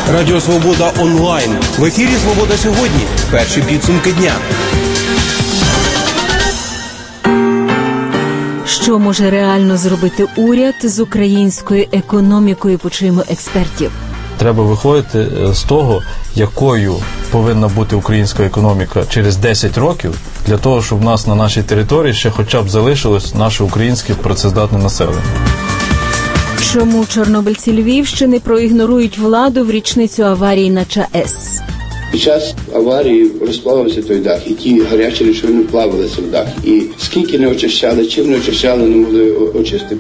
Радіо Свобода онлайн. В ефірі «Свобода сьогодні». Перші підсумки дня. Що може реально зробити уряд з українською економікою, почуємо експертів. Треба виходити з того, якою повинна бути українська економіка через 10 років, для того, щоб в нас на нашій території ще хоча б залишилось наше українське працездатне населення. Чому чорнобильці Львівщини проігнорують владу в річницю аварії на ЧАЕС? Під час аварії розплавився той дах, і ті гарячі речовини плавилися в дах. І скільки не очищали, чим не очищали, не могли очистити.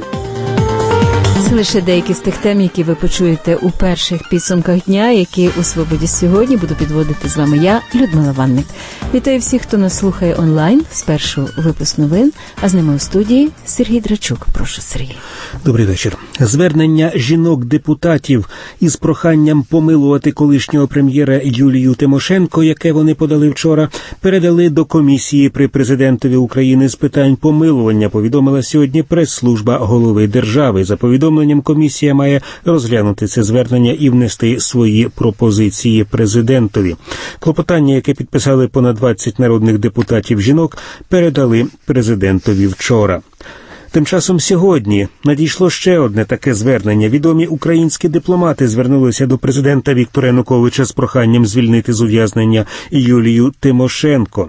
Це лише деякі з тих тем, які ви почуєте у перших підсумках дня, які у «Свободі сьогодні» буду підводити з вами я, Людмила Ванник. Вітаю всіх, хто нас слухає онлайн, спершу випуск новин, а з ними у студії Сергій Драчук. Прошу, Сергій. Добрий вечір. Звернення жінок-депутатів із проханням помилувати колишнього прем'єра Юлію Тимошенко, яке вони подали вчора, передали до комісії при президентові України з питань помилування, повідомила сьогодні прес-служба голови держави. За повідомленням, комісія має розглянути це звернення і внести свої пропозиції президентові. Клопотання, яке підписали понад 20 народних депутатів жінок, передали президентові вчора. Тим часом сьогодні надійшло ще одне таке звернення. Відомі українські дипломати звернулися до президента Віктора Януковича з проханням звільнити з ув'язнення Юлію Тимошенко.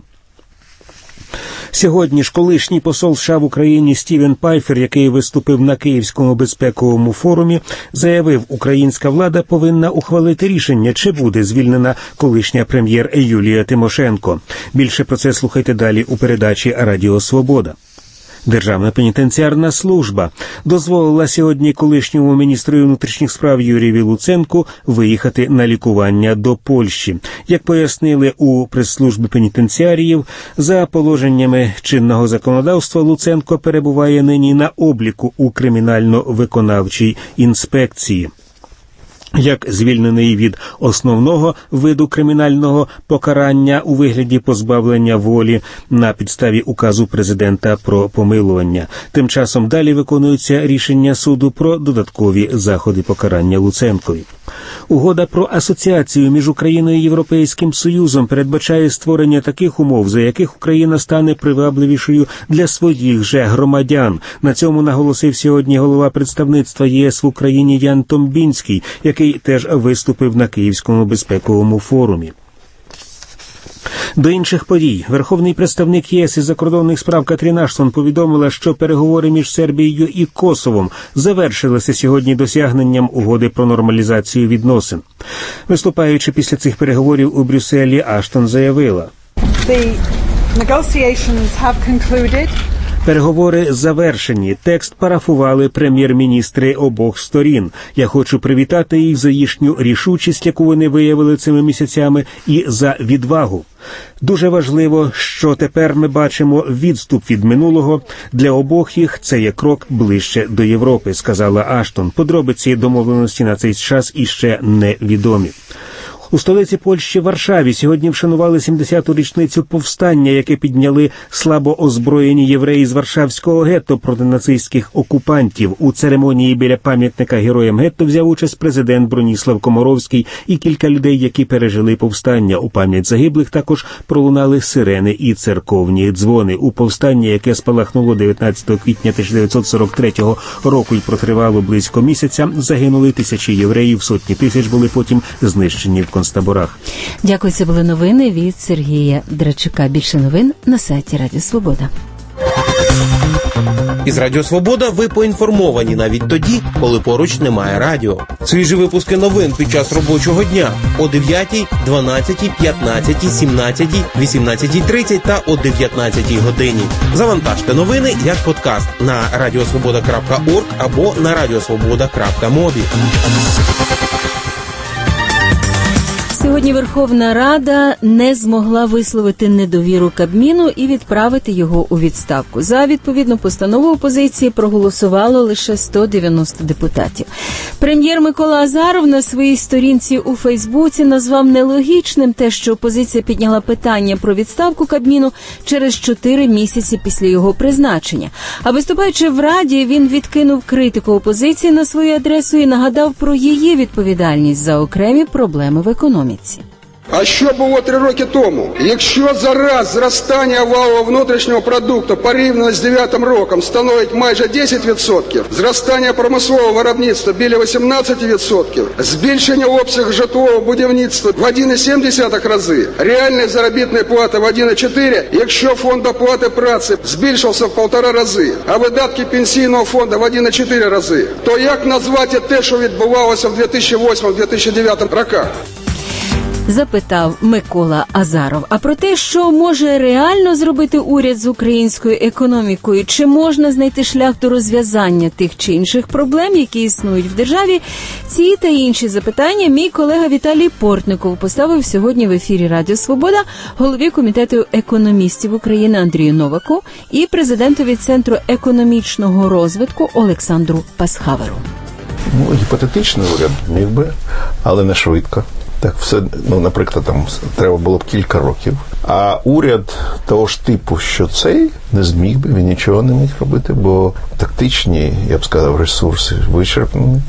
Сьогодні ж колишній посол США в Україні Стівен Пайфер, який виступив на Київському безпековому форумі, заявив, українська влада повинна ухвалити рішення, чи буде звільнена колишня прем'єр Юлія Тимошенко. Більше про це слухайте далі у передачі «Радіо Свобода». Державна пенітенціарна служба дозволила сьогодні колишньому міністру внутрішніх справ Юрію Луценку виїхати на лікування до Польщі. Як пояснили у прес-службі пенітенціаріїв, за положеннями чинного законодавства Луценко перебуває нині на обліку у кримінально-виконавчій інспекції. Як звільнений від основного виду кримінального покарання у вигляді позбавлення волі на підставі указу президента про помилування. Тим часом далі виконуються рішення суду про додаткові заходи покарання Луценкові. Угода про асоціацію між Україною і Європейським Союзом передбачає створення таких умов, за яких Україна стане привабливішою для своїх же громадян. На цьому наголосив сьогодні голова представництва ЄС в Україні Ян Томбінський, який теж виступив на Київському безпековому форумі. До інших подій. Верховний представник ЄС із закордонних справ Катрін Аштон повідомила, що переговори між Сербією і Косовом завершилися сьогодні досягненням угоди про нормалізацію відносин. Виступаючи після цих переговорів у Брюсселі, Аштон заявила: The negotiations have concluded. Переговори завершені. Текст парафували прем'єр-міністри обох сторін. Я хочу привітати їх за їхню рішучість, яку вони виявили цими місяцями, і за відвагу. Дуже важливо, що тепер ми бачимо відступ від минулого. Для обох їх це є крок ближче до Європи, сказала Аштон. Подробиці домовленості на цей час іще невідомі. У столиці Польщі Варшаві сьогодні вшанували 70-ту річницю повстання, яке підняли слабо озброєні євреї з Варшавського гетто проти нацистських окупантів. У церемонії біля пам'ятника героям гетто взяв участь президент Броніслав Комаровський і кілька людей, які пережили повстання. У пам'ять загиблих також пролунали сирени і церковні дзвони. У повстанні, яке спалахнуло 19 квітня 1943 року і протривало близько місяця, загинули тисячі євреїв, сотні тисяч були потім знищені в концтаборах. Дякую, це були новини від Сергія Драчука. Більше новин на сайті Радіо Свобода. Із Радіо Свобода ви поінформовані навіть тоді, коли поруч немає радіо. Свіжі випуски новин під час робочого дня о 9, 12, 15, 17, 18:30 та о 19 годині. Завантажте новини як подкаст на radiosvoboda.org або на radiosvoboda.mobi. Сьогодні Сьогодні Верховна Рада не змогла висловити недовіру Кабміну і відправити його у відставку. За відповідну постанову опозиції проголосувало лише 190 депутатів. Прем'єр Микола Азаров на своїй сторінці у Фейсбуці назвав нелогічним те, що опозиція підняла питання про відставку Кабміну через 4 місяці після його призначення. А виступаючи в Раді, він відкинув критику опозиції на свою адресу і нагадав про її відповідальність за окремі проблеми в економіці. А що було 3 роки тому? Якщо зараз зростання валового внутрішнього продукту порівняно з 9 роком становить майже 10%, зростання промислового виробництва біля 18%, збільшення обсягу житлового будівництва в 1,7 рази, реальна заробітна плата в 1,4, якщо фонд оплати праці збільшився в 1,5 рази, а видатки пенсійного фонду в 1,4 рази, то як назвати те, що відбувалося в 2008-2009 роках? Запитав Микола Азаров. А про те, що може реально зробити уряд з українською економікою, чи можна знайти шлях до розв'язання тих чи інших проблем, які існують в державі, ці та інші запитання мій колега Віталій Портников поставив сьогодні в ефірі Радіо Свобода голові Комітету економістів України Андрію Новаку і президентові Центру економічного розвитку Олександру Пасхаверу. Гіпотетичний уряд міг би, але не швидко. Так все, наприклад, там треба було б кілька років. А уряд того ж типу, що цей, не зміг би, він нічого не міг робити, бо тактичні, я б сказав, ресурси вичерпані,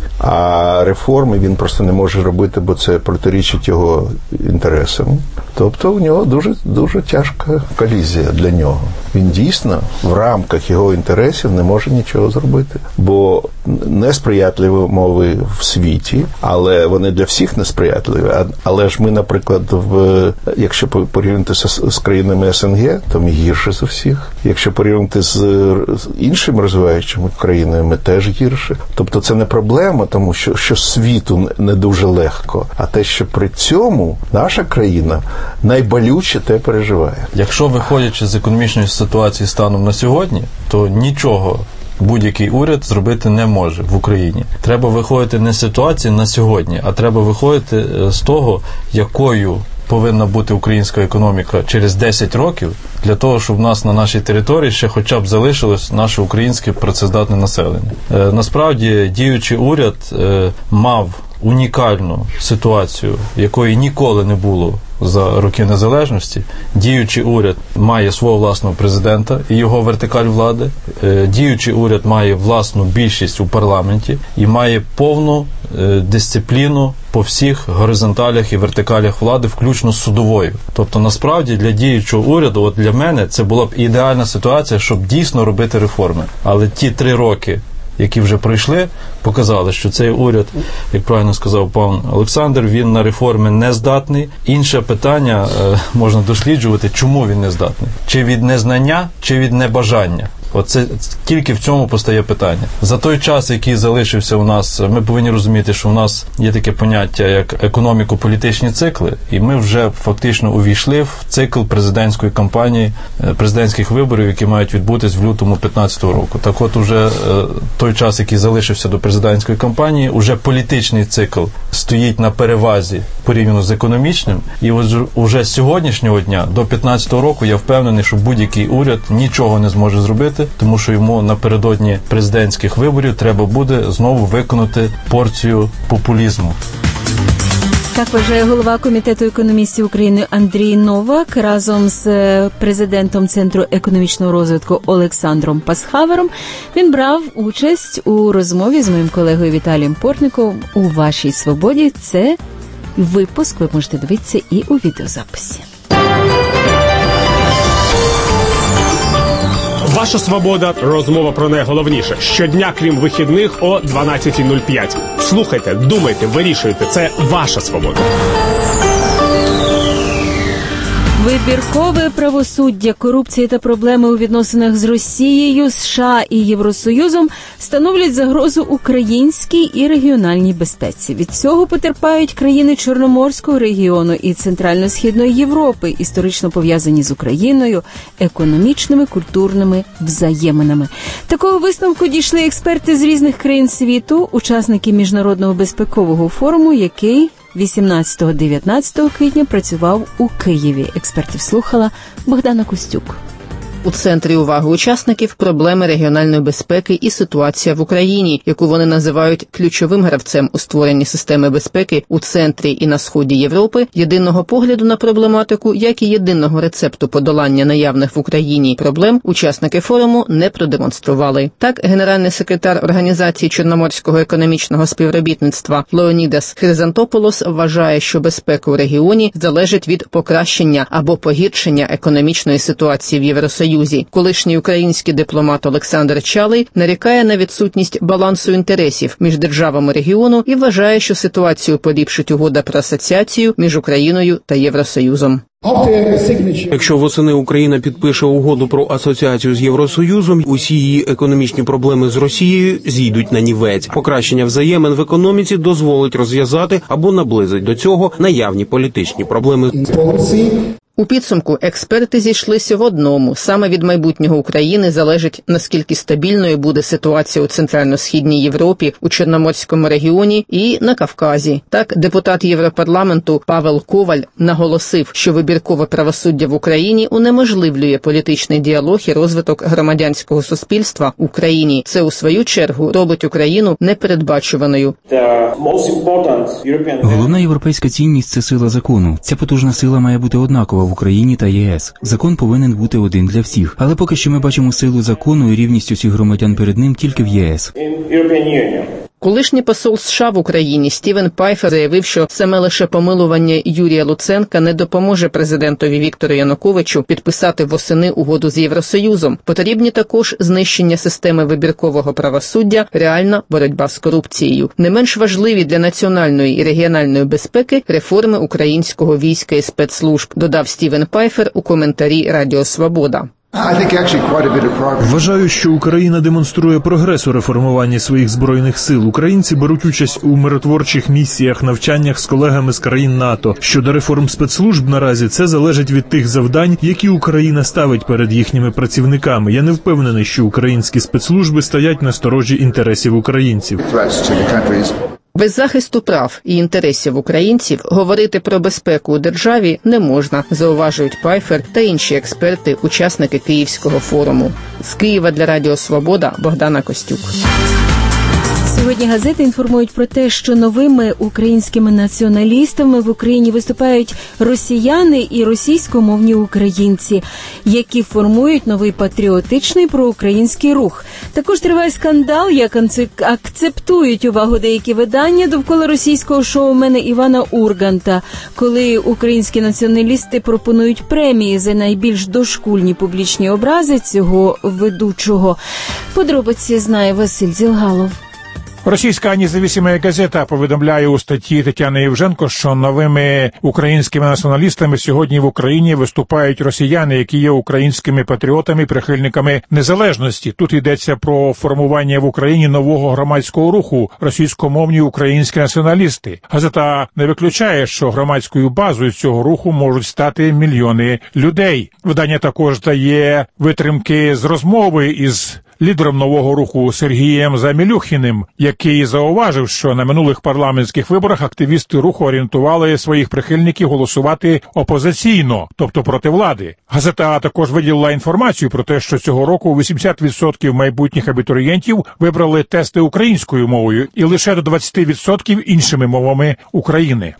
а реформи він просто не може робити, бо це протирічить його інтересам. Тобто у нього дуже тяжка колізія для нього. Він дійсно в рамках його інтересів не може нічого зробити, бо несприятливі умови в світі, але вони для всіх несприятливі. Але ж ми, наприклад, якщо порівняти з країнами СНГ, то ми гірше за всіх. Якщо порівняти з іншими розвиваючими країнами, ми теж гірше. Тобто це не проблема, тому що світу не дуже легко, а те, що при цьому наша країна найболюче те переживає. Якщо виходячи з економічної ситуації станом на сьогодні, то нічого будь-який уряд зробити не може в Україні. Треба виходити не з ситуації на сьогодні, а треба виходити з того, якою повинна бути українська економіка через 10 років, для того, щоб в нас на нашій території ще хоча б залишилось наше українське працездатне населення. Насправді, діючий уряд мав унікальну ситуацію, якої ніколи не було за роки незалежності. Діючий уряд має свого власного президента і його вертикаль влади. Діючий уряд має власну більшість у парламенті і має повну дисципліну по всіх горизонталях і вертикалях влади, включно з судовою. Тобто, насправді, для діючого уряду, от для мене, це була б ідеальна ситуація, щоб дійсно робити реформи. Але ті 3 роки, які вже пройшли, показали, що цей уряд, як правильно сказав пан Олександр, він на реформи не здатний. Інше питання можна досліджувати, чому він не здатний. Чи від незнання, чи від небажання. Оце тільки в цьому постає питання. За той час, який залишився у нас, ми повинні розуміти, що у нас є таке поняття, як економіко-політичні цикли, і ми вже фактично увійшли в цикл президентської кампанії, президентських виборів, які мають відбутись в лютому 2015 року. Так от уже той час, який залишився до президентської кампанії, уже політичний цикл стоїть на перевазі порівняно з економічним, і уже з сьогоднішнього дня до 2015 року я впевнений, що будь-який уряд нічого не зможе зробити, тому що йому напередодні президентських виборів треба буде знову виконати порцію популізму. Так вважає голова Комітету економістів України Андрій Новак разом з президентом Центру економічного розвитку Олександром Пасхавером. Він брав участь у розмові з моїм колегою Віталієм Портниковим у «Вашій свободі». Це випуск ви можете дивитися і у відеозаписі. Ваша свобода. Розмова про найголовніше. Щодня, крім вихідних, о 12:05. Слухайте, думайте, вирішуйте. Це ваша свобода. Вибіркове правосуддя, корупція та проблеми у відносинах з Росією, США і Євросоюзом становлять загрозу українській і регіональній безпеці. Від цього потерпають країни Чорноморського регіону і Центрально-Східної Європи, історично пов'язані з Україною, економічними, культурними взаєминами. Такого висновку дійшли експерти з різних країн світу, учасники Міжнародного безпекового форуму, який 18-19 квітня працював у Києві. Експертів слухала Богдана Костюк. У центрі уваги учасників – проблеми регіональної безпеки і ситуація в Україні, яку вони називають ключовим гравцем у створенні системи безпеки у центрі і на сході Європи, єдиного погляду на проблематику, як і єдиного рецепту подолання наявних в Україні проблем учасники форуму не продемонстрували. Так, генеральний секретар Організації Чорноморського економічного співробітництва Леонідас Хризантополос вважає, що безпека у регіоні залежить від покращення або погіршення економічної ситуації в Євросоюзі. Колишній український дипломат Олександр Чалий нарікає на відсутність балансу інтересів між державами регіону і вважає, що ситуацію поліпшить угода про асоціацію між Україною та Євросоюзом. Якщо восени Україна підпише угоду про асоціацію з Євросоюзом, усі її економічні проблеми з Росією зійдуть на нівець. Покращення взаємин в економіці дозволить розв'язати або наблизить до цього наявні політичні проблеми. У підсумку експерти зійшлися в одному. Саме від майбутнього України залежить, наскільки стабільною буде ситуація у Центрально-Східній Європі, у Чорноморському регіоні і на Кавказі. Так, депутат Європарламенту Павел Коваль наголосив, що вибіркове правосуддя в Україні унеможливлює політичний діалог і розвиток громадянського суспільства в Україні. Це, у свою чергу, робить Україну непередбачуваною. Головна європейська цінність – це сила закону. Ця потужна сила має бути однакова в Україні та ЄС. Закон повинен бути один для всіх. Але поки що ми бачимо силу закону і рівність усіх громадян перед ним тільки в ЄС. Колишній посол США в Україні Стівен Пайфер заявив, що саме лише помилування Юрія Луценка не допоможе президентові Віктору Януковичу підписати восени угоду з Євросоюзом. Потрібні також знищення системи вибіркового правосуддя, реальна боротьба з корупцією. Не менш важливі для національної і регіональної безпеки реформи українського війська і спецслужб, додав Стівен Пайфер у коментарі Радіо Свобода. Вважаю, що Україна демонструє прогрес у реформуванні своїх збройних сил. Українці беруть участь у миротворчих місіях, навчаннях з колегами з країн НАТО. Щодо реформ спецслужб наразі, це залежить від тих завдань, які Україна ставить перед їхніми працівниками. Я не впевнений, що українські спецслужби стоять на сторожі інтересів українців. Без захисту прав і інтересів українців говорити про безпеку у державі не можна, зауважують Пайфер та інші експерти, учасники Київського форуму. З Києва для Радіо Свобода Богдана Костюк. Сьогодні газети інформують про те, що новими українськими націоналістами в Україні виступають росіяни і російськомовні українці, які формують новий патріотичний проукраїнський рух. Також триває скандал, як акцептують увагу деякі видання довкола російського шоумена Івана Урганта, коли українські націоналісти пропонують премії за найбільш дошкульні публічні образи цього ведучого. Подробиці знає Василь Зілгалов. Російська независима газета повідомляє у статті Тетяни Євженко, що новими українськими націоналістами сьогодні в Україні виступають росіяни, які є українськими патріотами, прихильниками незалежності. Тут йдеться про формування в Україні нового громадського руху російськомовні українські націоналісти. Газета не виключає, що громадською базою цього руху можуть стати мільйони людей. Видання також дає витримки з розмови із лідером нового руху Сергієм Замілюхіним, який зауважив, що на минулих парламентських виборах активісти руху орієнтували своїх прихильників голосувати опозиційно, тобто проти влади. Газета також виділила інформацію про те, що цього року 80% майбутніх абітурієнтів вибрали тести українською мовою і лише до 20% іншими мовами України.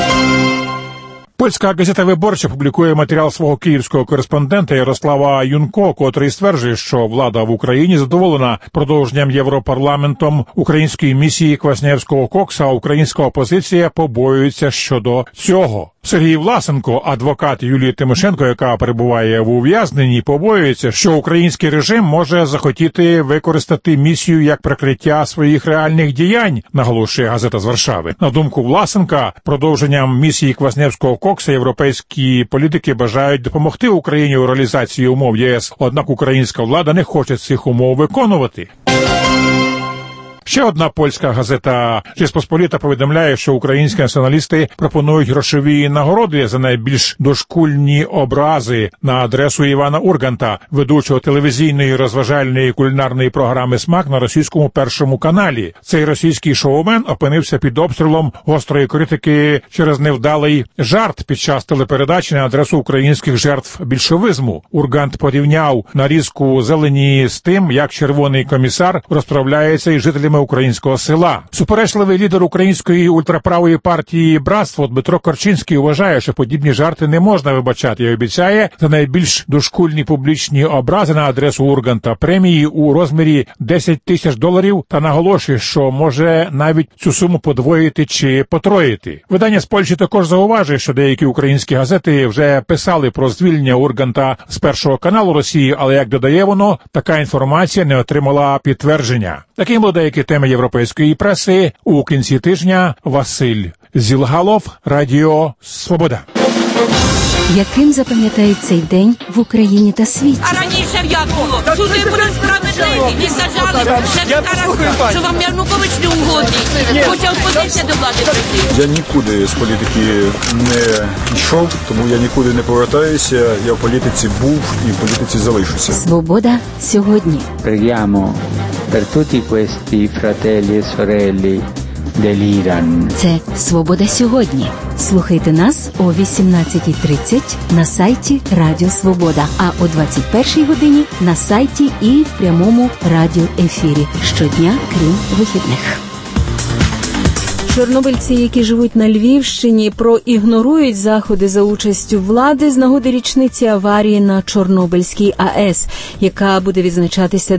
Польська газета «Виборча» публікує матеріал свого київського кореспондента Ярослава Юнко, котрий стверджує, що влада в Україні задоволена продовженням Європарламентом української місії Квасневського Кокса, а українська опозиція побоюється щодо цього. Сергій Власенко, адвокат Юлії Тимошенко, яка перебуває в ув'язненні, побоюється, що український режим може захотіти використати місію як прикриття своїх реальних діянь, наголошує газета з Варшави. На думку Власенка, продовженням місії Квасневського Кокса європейські політики бажають допомогти Україні у реалізації умов ЄС, однак українська влада не хоче цих умов виконувати. Ще одна польська газета «Жеспосполіта» повідомляє, що українські націоналісти пропонують грошові нагороди за найбільш дошкульні образи на адресу Івана Урганта, ведучого телевізійної розважальної кулінарної програми «Смак» на російському Першому каналі. Цей російський шоумен опинився під обстрілом гострої критики через невдалий жарт під час телепередачі на адресу українських жертв більшовизму. Ургант порівняв нарізку зелені з тим, як червоний комісар розправляється із жителями українського села. Суперечливий лідер української ультраправої партії «Братство» Дмитро Корчинський вважає, що подібні жарти не можна вибачати і обіцяє за найбільш дошкульні публічні образи на адресу Урганта премії у розмірі $10 тисяч та наголошує, що може навіть цю суму подвоїти чи потроїти. Видання з Польщі також зауважує, що деякі українські газети вже писали про звільнення Урганта з Першого каналу Росії, але, як додає воно, така інформація не отримала підтвердження. Таким були деякі теми європейської преси у кінці тижня. Василь Зілгалов, Радіо Свобода. Яким запам'ятають цей день в Україні та світі? А раніше як було? Суди були справедливі, не сажали, що вам Янукович не угодний. Хоче опозиція до влади прийти. Я нікуди з політики не йшов, тому я нікуди не повертаюся. Я в політиці був і в політиці залишуся. Свобода сьогодні. Preghiamo per tutti questi fratelli e sorelle dell'Iran. Це «Свобода сьогодні». Слухайте нас о 18:30 на сайті Радіо Свобода, а о 21:00 годині на сайті і в прямому радіоефірі щодня, крім вихідних. Чорнобильці, які живуть на Львівщині, проігнорують заходи за участю влади з нагоди річниці аварії на Чорнобильській АЕС, яка буде відзначатися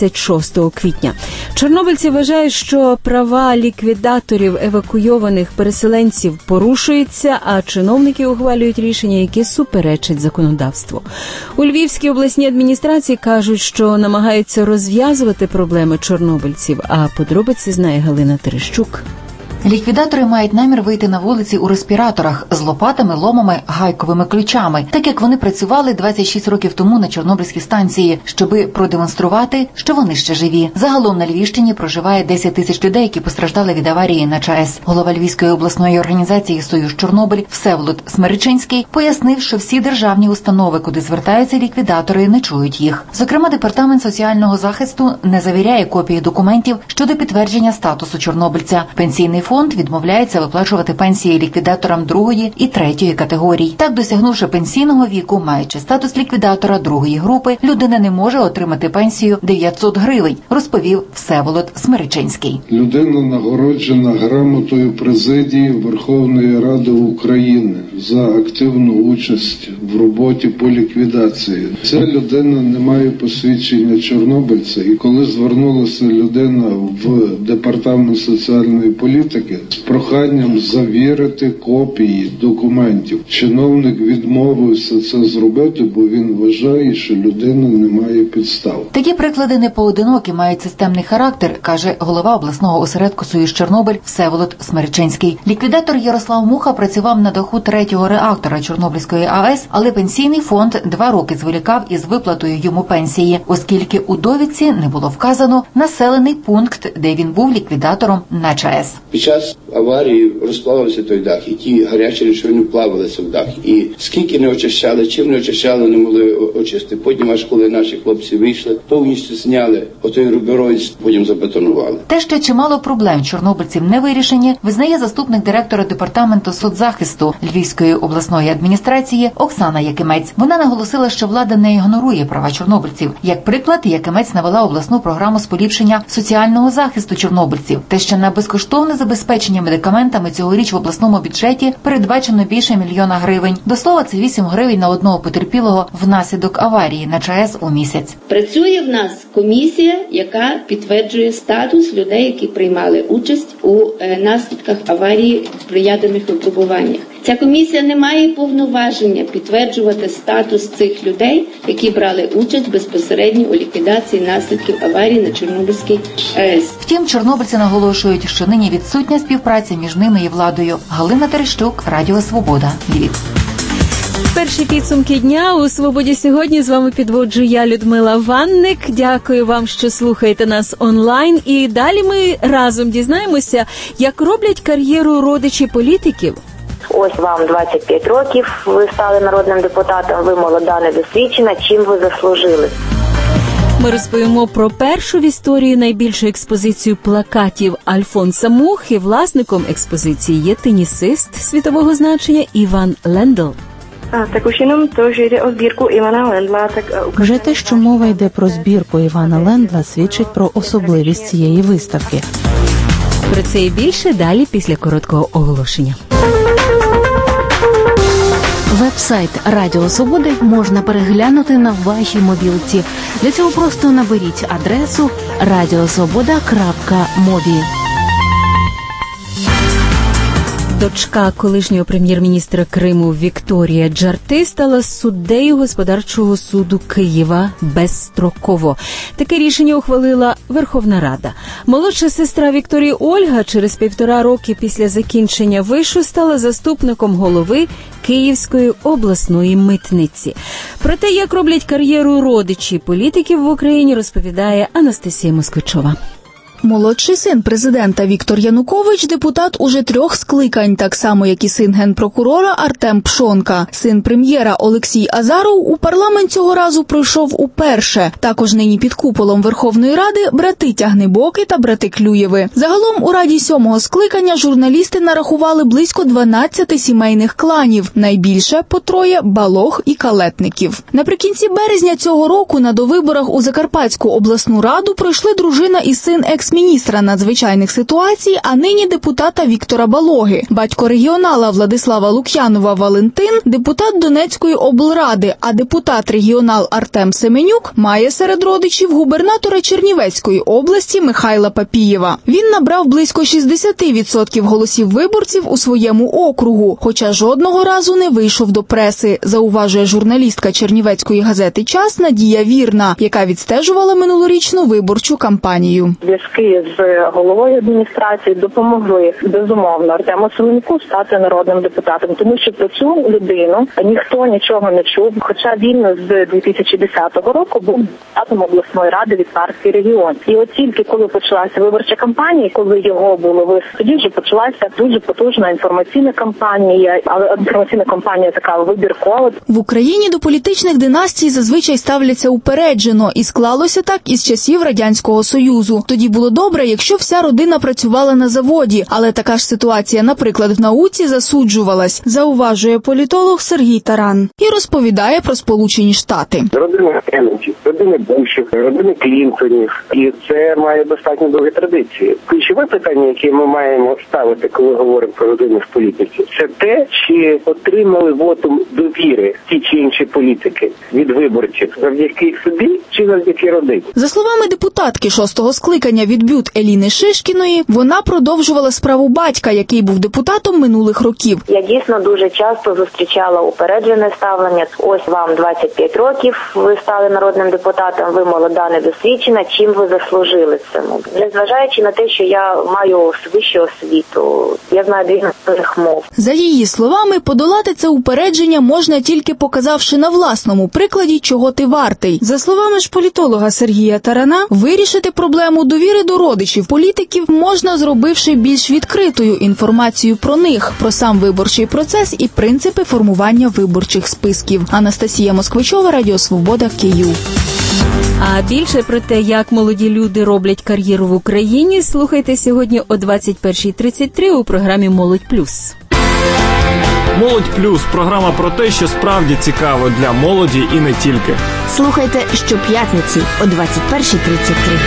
26 квітня. Чорнобильці вважають, що права ліквідаторів евакуйованих переселенців порушуються, а чиновники ухвалюють рішення, які суперечать законодавству. У Львівській обласній адміністрації кажуть, що намагаються розв'язувати проблеми чорнобильців, а подробиці знає Галина Терещук. Ліквідатори мають намір вийти на вулиці у респіраторах з лопатами, ломами, гайковими ключами, так як вони працювали 26 років тому на Чорнобильській станції, щоби продемонструвати, що вони ще живі. Загалом на Львівщині проживає 10 тисяч людей, які постраждали від аварії на ЧАЕС. Голова Львівської обласної організації «Союз Чорнобиль» Всеволод Смеречинський пояснив, що всі державні установи, куди звертаються ліквідатори, не чують їх. Зокрема, Департамент соціального захисту не завіряє копії документів щодо підтвердження статусу чорнобильця. Пенсійний фонд відмовляється виплачувати пенсії ліквідаторам 2-ї і 3-ї категорій. Так, досягнувши пенсійного віку, маючи статус ліквідатора 2-ї групи, людина не може отримати пенсію 900 гривень, розповів Всеволод Смеречинський. Людина нагороджена грамотою президії Верховної Ради України за активну участь в роботі по ліквідації. Ця людина не має посвідчення чорнобильця, і коли звернулася людина в Департамент соціальної політики з проханням завірити копії документів, чиновник відмовився це зробити, бо він вважає, що людина не має підстав. Такі приклади не поодинокі, мають системний характер, каже голова обласного осередку «Союз Чорнобиль» Всеволод Смеречинський. Ліквідатор Ярослав Муха працював на даху 3-го реактора Чорнобильської АЕС, але пенсійний фонд 2 роки зволікав із виплатою йому пенсії, оскільки у довідці не було вказано населений пункт, де він був ліквідатором на ЧАЕС. Під час аварії розплавився той дах, і ті гарячі речовини плавилися в дах. І скільки не очищали, чим не очищали, не могли очистити. Потім, аж коли наші хлопці вийшли, повністю зняли отой рубероїд, потім забетонували. Те, що чимало проблем чорнобильців не вирішені, визнає заступник директора Департаменту соцзахисту Львівської обласної адміністрації Оксана Якимець. Вона наголосила, що влада не ігнорує права чорнобильців. Як приклад, Якимець навела обласну програму з поліпшення соціального захисту чорнобильців. Те, що на безкоштовне забезпечення медикаментами цьогоріч в обласному бюджеті передбачено більше 1 мільйона гривень. До слова, це 8 гривень на одного потерпілого внаслідок аварії на ЧАЕС у місяць. Працює в нас комісія, яка підтверджує статус людей, які приймали участь у наслідках аварії при ядерних випробуваннях. Ця комісія не має повноваження підтверджувати статус цих людей, які брали участь безпосередньо у ліквідації наслідків аварії на Чорнобильській АЕС. Втім, чорнобильці наголошують, що нині відсутня співпраця між ними і владою. Галина Терещук, Радіо Свобода, Львів. Перші підсумки дня у «Свободі сьогодні» з вами підводжу я, Людмила Ванник. Дякую вам, що слухаєте нас онлайн. І далі ми разом дізнаємося, як роблять кар'єру родичі політиків. Ось вам 25 років, ви стали народним депутатом, ви молода, недосвідчена, чим ви заслужили? Ми розповімо про першу в історії найбільшу експозицію плакатів Альфонса Мухи. Власником експозиції є тенісист світового значення Іван Лендл. Так уж jenom to, že jde o sbírku Ivana Lendla, так вже те, що мова йде про збірку Івана Лендла, свідчить про особливість цієї виставки. Про це і більше далі після короткого оголошення. Веб-сайт Радіо Свободи можна переглянути на вашій мобілці. Для цього просто наберіть адресу radiosvoboda.mobi. Дочка колишнього прем'єр-міністра Криму Вікторія Джарти стала суддею Господарчого суду Києва безстроково. Таке рішення ухвалила Верховна Рада. Молодша сестра Вікторії Ольга через 1,5 роки після закінчення вишу стала заступником голови Київської обласної митниці. Про те, як роблять кар'єру родичі політиків в Україні, розповідає Анастасія Москвичова. Молодший син президента Віктор Янукович – депутат уже 3 скликань, так само, як і син генпрокурора Артем Пшонка. Син прем'єра Олексій Азаров у парламент цього разу пройшов уперше. Також нині під куполом Верховної Ради брати Тягнибоки та брати Клюєви. Загалом у Раді 7-го скликання журналісти нарахували близько 12 сімейних кланів. Найбільше – по 3 Балог і Калетників. Наприкінці березня цього року на довиборах у Закарпатську обласну раду пройшли дружина і син екс-міністра надзвичайних ситуацій, а нині депутата Віктора Балоги. Батько регіонала Владислава Лук'янова Валентин – депутат Донецької облради, а депутат-регіонал Артем Семенюк має серед родичів губернатора Чернівецької області Михайла Папієва. Він набрав близько 60% голосів виборців у своєму округу, хоча жодного разу не вийшов до преси, зауважує журналістка чернівецької газети «Час» Надія Вірна, яка відстежувала минулорічну виборчу кампанію. Зв'язки з головою адміністрації допомогли, безумовно, Артему Семенюку стати народним депутатом, тому що про цю людину ніхто нічого не чув, хоча він з 2010 року був депутатом обласної ради від партії «Регіон». І от тільки коли почалася виборча кампанія, коли його було висунуто, тоді вже почалася дуже потужна інформаційна кампанія, але інформаційна кампанія така вибіркова. В Україні до політичних династій зазвичай ставляться упереджено, і склалося так із часів Радянського Союзу. Тоді було добре, якщо вся родина працювала на заводі, але така ж ситуація, наприклад, в науці засуджувалась, зауважує політолог Сергій Таран і розповідає про Сполучені Штати. Родина Кеннеді, родини Бушів, родини Клінтонів, і це має достатньо довгі традиції. Ключове питання, яке ми маємо ставити, коли говоримо про родину в політиці, це те, чи отримали вотум довіри ті чи інші політики від виборців завдяки собі чи завдяки родині. За словами депутатки 6-го скликання від БЮТ Еліни Шишкіної, вона продовжувала справу батька, який був депутатом минулих років. Я дійсно дуже часто зустрічала упереджене ставлення. Ось вам 25 років, ви стали народним депутатом, ви молода, недосвідчена, чим ви заслужили цьому? Незважаючи на те, що я маю вищу освіту, я знаю 2 іноземних мов. За її словами, подолати це упередження можна тільки показавши на власному прикладі, чого ти вартий. За словами ж політолога Сергія Тарана, вирішити проблему довіри до родичів політиків можна, зробивши більш відкритою інформацію про них, про сам виборчий процес і принципи формування виборчих списків. Анастасія Москвичова, Радіо Свобода, Київ. А більше про те, як молоді люди роблять кар'єру в Україні, слухайте сьогодні о 21:33 у програмі «Молодь плюс». «Молодь плюс» – програма про те, що справді цікаво для молоді і не тільки. Слухайте щоп'ятниці о 21:33.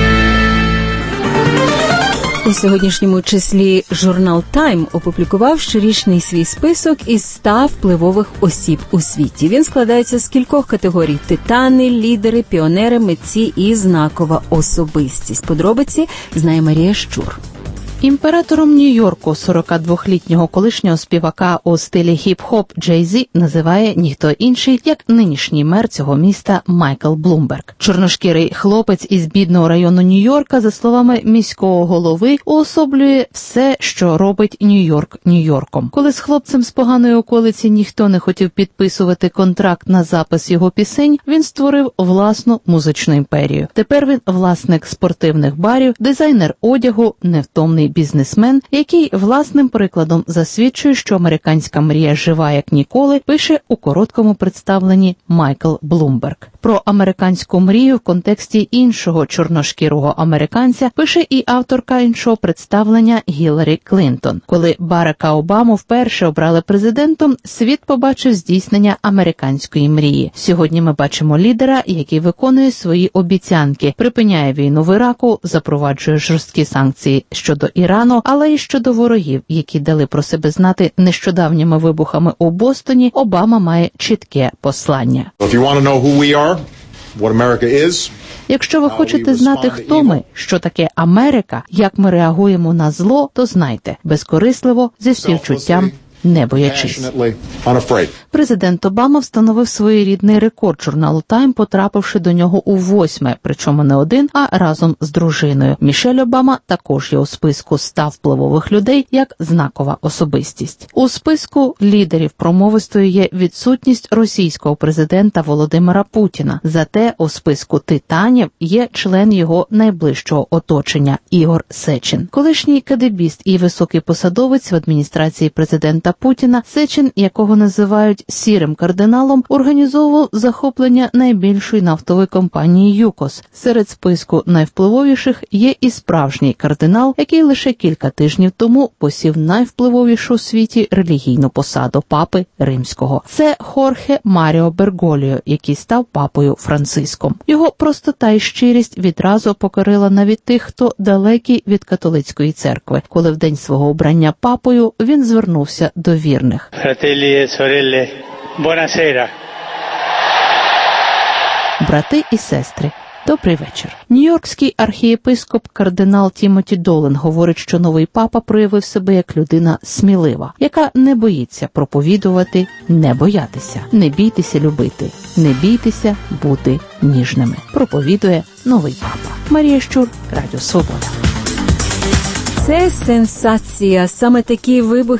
У сьогоднішньому числі журнал «Тайм» опублікував щорічний свій список із 100 впливових осіб у світі. Він складається з кількох категорій – титани, лідери, піонери, митці і знакова особистість. Подробиці знає Марія Щур. Імператором Нью-Йорку 42-літнього колишнього співака у стилі хіп-хоп Джей-Зі називає ніхто інший, як нинішній мер цього міста Майкл Блумберг. Чорношкірий хлопець із бідного району Нью-Йорка, за словами міського голови, уособлює все, що робить Нью-Йорк Нью-Йорком. Коли з хлопцем з поганої околиці ніхто не хотів підписувати контракт на запис його пісень, він створив власну музичну імперію. Тепер він власник спортивних барів, дизайнер одягу, невтомний бізнесмен, який власним прикладом засвідчує, що американська мрія жива як ніколи, пише у короткому представленні Майкл Блумберг. Про американську мрію в контексті іншого чорношкірого американця пише і авторка іншого представлення Гіларі Клінтон. Коли Барака Обаму вперше обрали президентом, світ побачив здійснення американської мрії. Сьогодні ми бачимо лідера, який виконує свої обіцянки, припиняє війну в Іраку, запроваджує жорсткі санкції щодо Ірану, але й щодо ворогів, які дали про себе знати нещодавніми вибухами у Бостоні. Обама має чітке послання. Якщо ви хочете знати, хто ми, що таке Америка, як ми реагуємо на зло, то знайте, безкорисливо, зі співчуттям, не боячись. Президент Обама встановив своєрідний рекорд журналу Time, потрапивши до нього у 8-ме, причому не один, а разом з дружиною. Мішель Обама також є у списку 100 впливових людей як знакова особистість. У списку лідерів промовистої є відсутність російського президента Володимира Путіна. Зате у списку титанів є член його найближчого оточення Ігор Сечин. Колишній кадебіст і високий посадовець в адміністрації президента Путіна, Сечин, якого називають «сірим кардиналом», організовував захоплення найбільшої нафтової компанії «ЮКОС». Серед списку найвпливовіших є і справжній кардинал, який лише кілька тижнів тому посів найвпливовішу у світі релігійну посаду – папи римського. Це Хорхе Маріо Берголіо, який став папою Франциском. Його простота і щирість відразу покорила навіть тих, хто далекий від католицької церкви. Коли в день свого обрання папою він звернувся до вірних. Брати і сестри, добрий вечір. Нью-Йоркський архієпископ кардинал Тімоті Долен говорить, що новий папа проявив себе як людина смілива, яка не боїться проповідувати, не боятися, не бійтеся любити, не бійтеся бути ніжними. Проповідує новий папа. Марія Щур, Радіо Свобода. Це сенсація. Саме такі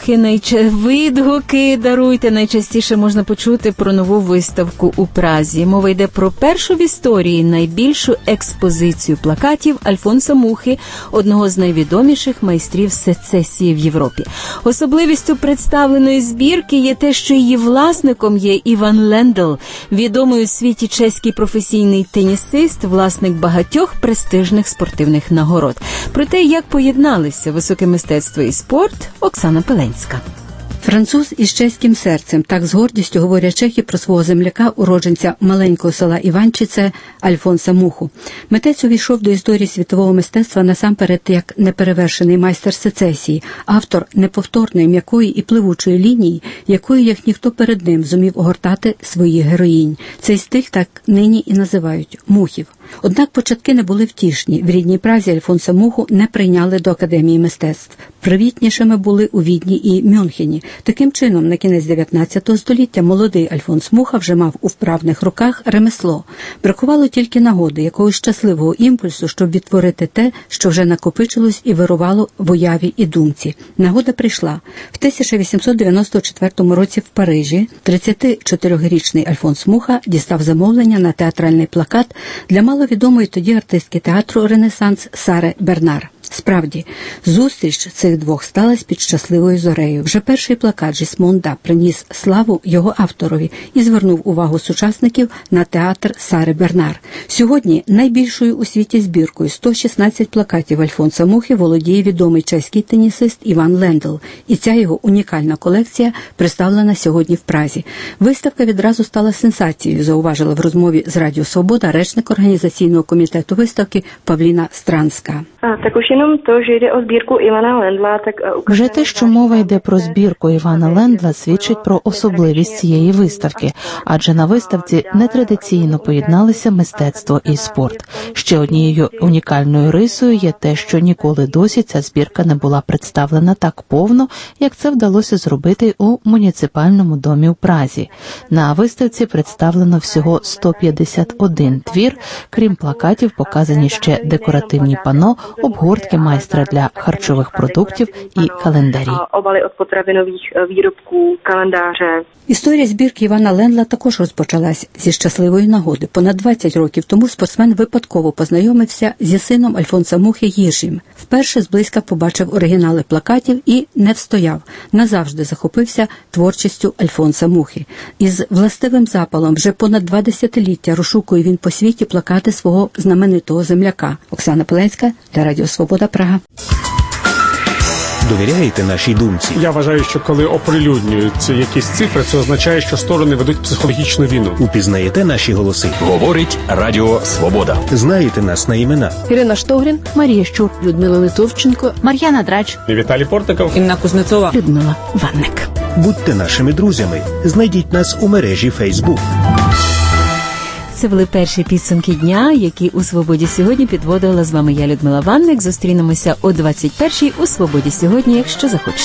відгуки, даруйте, найчастіше можна почути про нову виставку у Празі. Мова йде про першу в історії найбільшу експозицію плакатів Альфонса Мухи, одного з найвідоміших майстрів сецесії в Європі. Особливістю представленої збірки є те, що її власником є Іван Лендл, відомий у світі чеський професійний тенісист, власник багатьох престижних спортивних нагород. Про те, як поєдналися високе мистецтво і спорт, Оксана Пеленська. Француз із чеським серцем, так з гордістю говорять чехи про свого земляка, уродженця маленького села Іванчице Альфонса Муху. Митець увійшов до історії світового мистецтва насамперед як неперевершений майстер сецесії, автор неповторної, м'якої і пливучої лінії, якою, як ніхто перед ним, зумів огортати своїх героїнь. Цей стиль так нині і називають – мухів. Однак початки не були втішні. В рідній Празі Альфонса Муху не прийняли до Академії мистецтв. Привітнішими були у Відні і Мюнхені. Таким чином, на кінець 19 століття молодий Альфонс Муха вже мав у вправних руках ремесло. Бракувало тільки нагоди, якогось щасливого імпульсу, щоб відтворити те, що вже накопичилось і вирувало в уяві і думці. Нагода прийшла. В 1894 році в Парижі 34-річний Альфонс Муха дістав замовлення на театральний плакат для маловідомої тоді артистки театру «Ренесанс» Сари Бернар. Справді, зустріч цих двох сталася під щасливою зорею. Вже перший плакат Жісмонда приніс славу його авторові і звернув увагу сучасників на театр Сари Бернар. Сьогодні найбільшою у світі збіркою 116 плакатів Альфонса Мухи володіє відомий чеський тенісист Іван Лендл. І ця його унікальна колекція представлена сьогодні в Празі. Виставка відразу стала сенсацією, зауважила в розмові з Радіо Свобода речник організаційного комітету виставки Павліна Странська. Так уж jenom to, že jde o sbírku Ivana Lendla, tak вже те, що мова йде про збірку Івана Лендла свідчить про особливість цієї виставки, адже на виставці нетрадиційно поєдналися мистецтво і спорт. Ще однією унікальною рисою є те, що ніколи досі ця збірка не була представлена так повно, як це вдалося зробити у муніципальному домі у Празі. На виставці представлено всього 151 твір, крім плакатів показані ще декоративні пано, обгортки майстра для харчових продуктів і календарі. Obaly od potravinových výrobků, kalendáře. Історія збірки Івана Лендла також розпочалась зі щасливої нагоди. Понад 20 років тому спортсмен випадково познайомився зі сином Альфонса Мухи Їжім. Вперше зблизька побачив оригінали плакатів і не встояв. Назавжди захопився творчістю Альфонса Мухи. Із властивим запалом вже понад 2 десятиліття розшукує він по світі плакати свого знаменитого земляка. Оксана Пеленська для Радіо Свобода, Прага. Довіряєте нашій думці? Я вважаю, що коли оприлюднюються якісь цифри, це означає, що сторони ведуть психологічну війну. Упізнаєте наші голоси? Говорить Радіо Свобода. Знаєте нас на імена? Ірина Штогрін, Марія Щур, Людмила Литовченко, Мар'яна Драч, Віталій Портников, Інна Кузнецова, Людмила Ванник. Будьте нашими друзями. Знайдіть нас у мережі Facebook. Це були перші підсумки дня, які у «Свободі сьогодні» підводила з вами я, Людмила Ванник. Зустрінемося о 21-й у «Свободі сьогодні», якщо захочете.